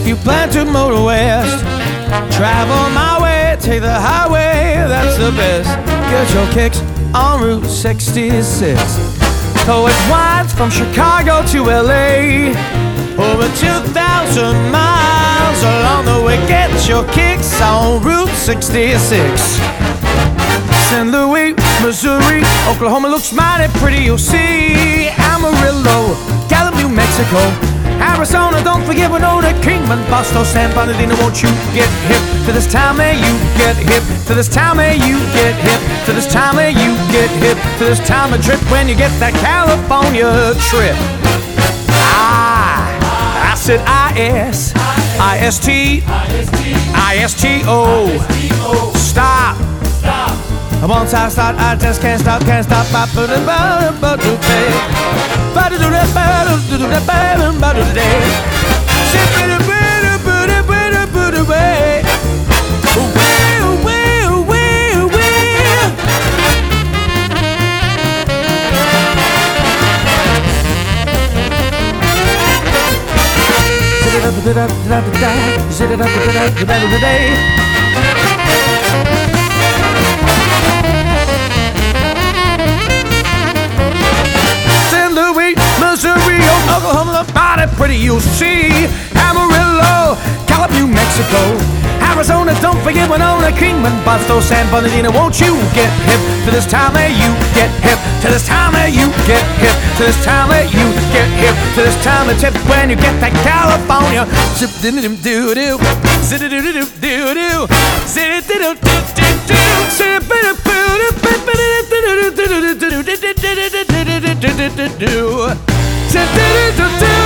you plan to motor west. Travel my way, take the highway, that's the best. Get your kicks on Route 66. So it winds from Chicago to LA, over 2,000 miles along the way. Get your kicks on Route 66. St. Louis, Missouri, Oklahoma looks mighty pretty, you'll see. Amarillo, Gallup, New Mexico, Arizona, don't forget Winona, Kingman, Boston, San Bernardino. Won't you get hip to this time? May you get hip to this time? May you get hip to this time? May you get hip to this time of trip when you get that California trip. I said I-S, I-S-T, I-S-T-O. Stop. Once I start, I just can't stop, can't stop. Missouri, Oklahoma, mighty pretty, you'll see. Amarillo, Gallup, New Mexico, Arizona, don't forget Winona, Kingman, Boston, San Bernardino. Won't you get hip to this time? May you get hip to this time? May you get hip to this time? May you get hip to this time? It's hip when you get that California. Zip doo doo doo doo, zip doo doo doo doo, zip doo doo doo doo, zip doo doo doo doo doo.